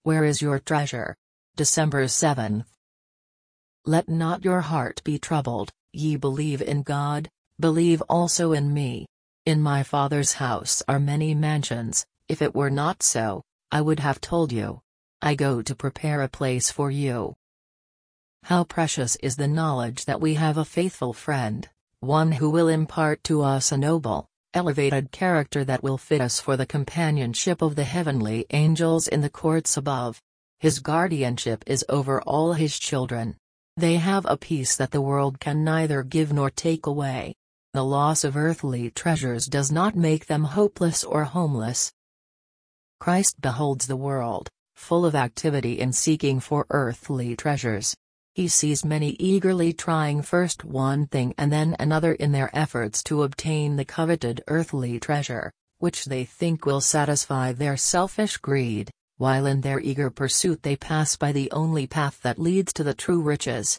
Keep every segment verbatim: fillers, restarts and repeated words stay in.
Where is your treasure? December seventh. Let not your heart be troubled, ye believe in God, believe also in me. In my Father's house are many mansions; if it were not so, I would have told you. I go to prepare a place for you. How precious is the knowledge that we have a faithful friend, one who will impart to us a noble, elevated character that will fit us for the companionship of the heavenly angels in the courts above. His guardianship is over all his children. They have a peace that the world can neither give nor take away. The loss of earthly treasures does not make them hopeless or homeless. Christ beholds the world, full of activity in seeking for earthly treasures. He sees many eagerly trying first one thing and then another in their efforts to obtain the coveted earthly treasure, which they think will satisfy their selfish greed, while in their eager pursuit they pass by the only path that leads to the true riches.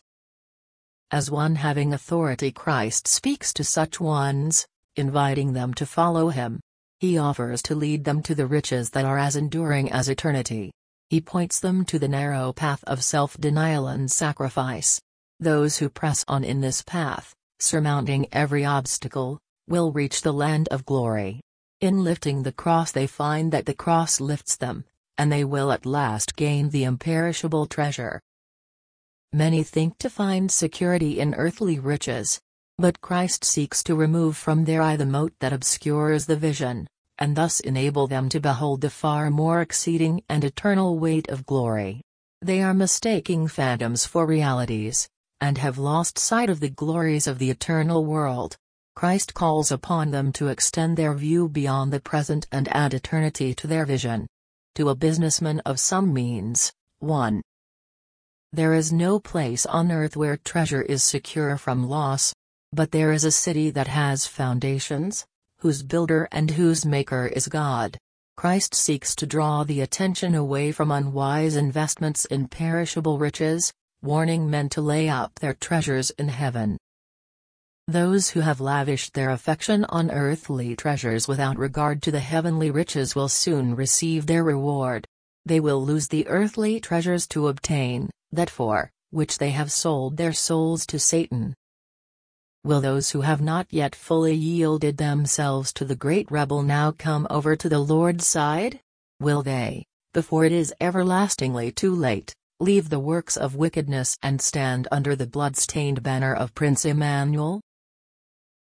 As one having authority, Christ speaks to such ones, inviting them to follow him. He offers to lead them to the riches that are as enduring as eternity. He points them to the narrow path of self-denial and sacrifice. Those who press on in this path, surmounting every obstacle, will reach the land of glory. In lifting the cross they find that the cross lifts them, and they will at last gain the imperishable treasure. Many think to find security in earthly riches. But Christ seeks to remove from their eye the mote that obscures the vision, and thus enable them to behold the far more exceeding and eternal weight of glory. They are mistaking phantoms for realities, and have lost sight of the glories of the eternal world. Christ calls upon them to extend their view beyond the present and add eternity to their vision. To a businessman of some means, one. There is no place on earth where treasure is secure from loss. But there is a city that has foundations, whose builder and whose maker is God. Christ seeks to draw the attention away from unwise investments in perishable riches, warning men to lay up their treasures in heaven. Those who have lavished their affection on earthly treasures without regard to the heavenly riches will soon receive their reward. They will lose the earthly treasures to obtain that for which they have sold their souls to Satan. Will those who have not yet fully yielded themselves to the great rebel now come over to the Lord's side? Will they, before it is everlastingly too late, leave the works of wickedness and stand under the blood-stained banner of Prince Emmanuel?